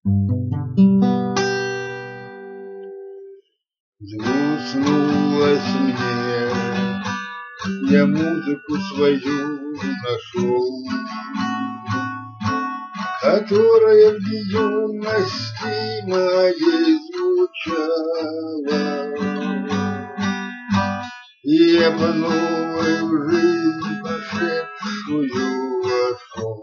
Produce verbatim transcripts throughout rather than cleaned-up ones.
Взгрустнулось мне, я музыку свою нашел, которая в юности моей звучала. И я по новой в жизнь пошедшую вошел.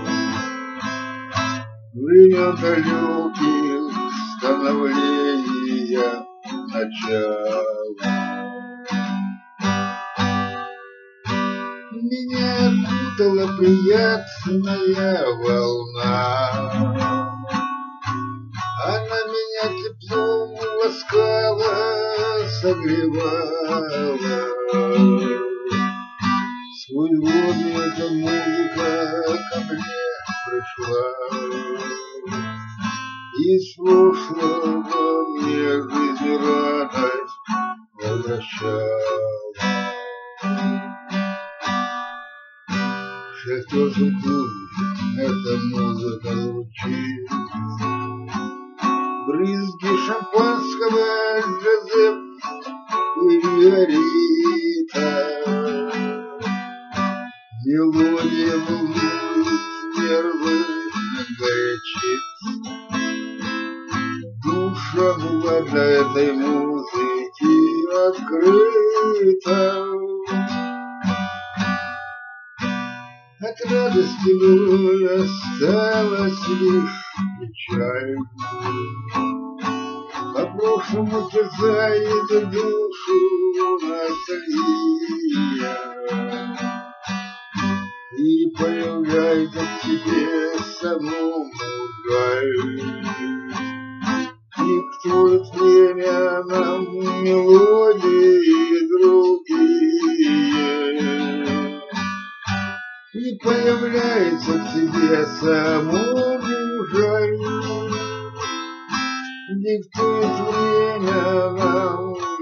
Времен далеких становления начала. Меня окутала приятная волна, она меня теплом ласкала, согревала. Сквозь годы эта музыка ко мне пришла, и с прошлого мне жизнь радость возвращала. В шахтерском клубе эта музыка звучит, брызги шампанского, Джозеф и Риорита. Мелодия волнует нервы, горячит. Душа была для этой музыки открыта. От радости былой осталась лишь печаль. По прошлому терзает душу ностальгия, и появляется в тебе самому жаль. Диктует время нам мелодии другие, и появляется в тебе самому жаль. Диктует время нам